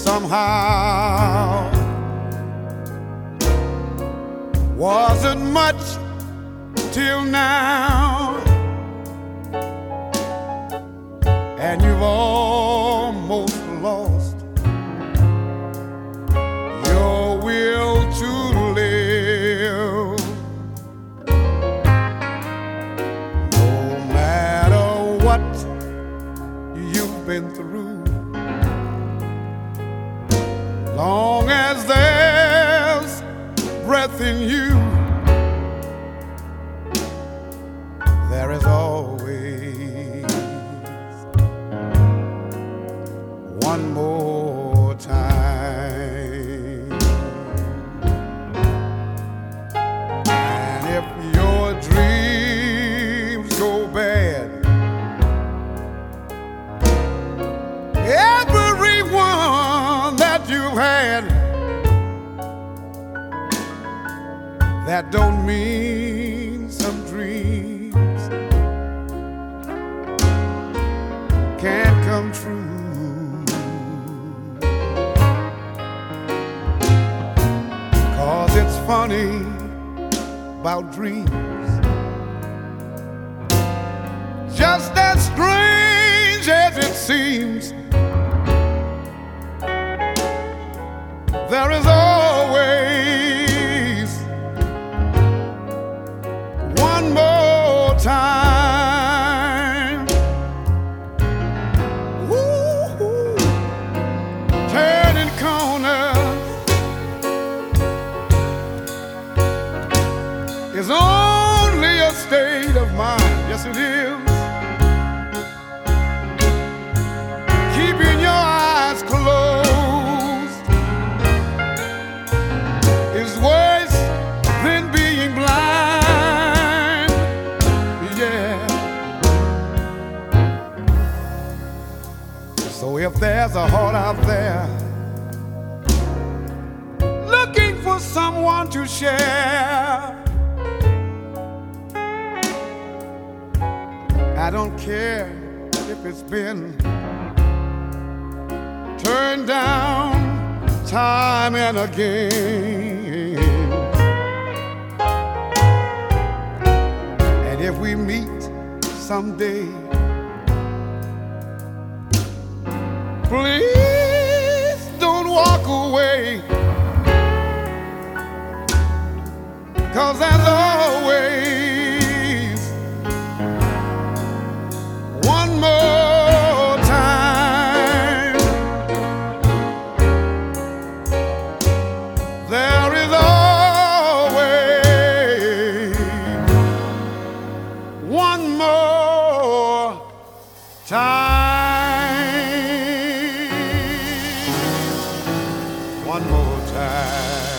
somehow. Wasn't much till now, and you've almost lost your will to live. No matter what you've been through, long as there's breath in you, there is always one more time. And if your dreams go bad, everyone that you've had, that don't mean some dreams can't come true. 'Cause it's funny about dreams, just as strange as it seems, there is always one more time. Woo-hoo. Turning corners is only a state of mind. Yes, it is. Keeping your eyes closed is worse than being blind. Yeah. So if there's a heart out there looking for someone to share, I don't care if it's been turned down time and again. And if we meet someday, please don't walk away, 'cause there's always one more time. There is always one more time. One more time.